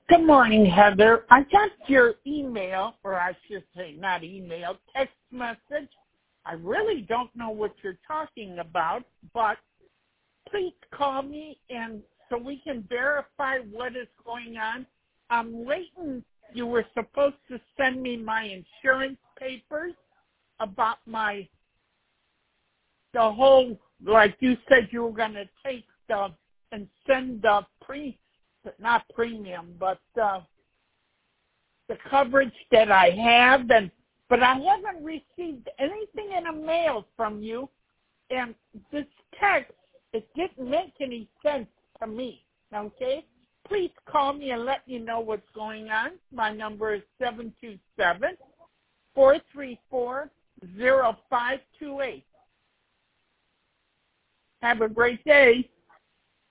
Good morning, Heather. I got your email, or I should say not email, text message. I really don't know what you're talking about, but please call me and so we can verify what is going on. I'm waiting. You were supposed to send me my insurance papers about the whole, like you said you were going to take and send the not premium, but the coverage that I have, but I haven't received anything in the mail from you, and this text, it didn't make any sense to me, okay? Please call me and let me know what's going on. My number is 727-434-0528. Have a great day.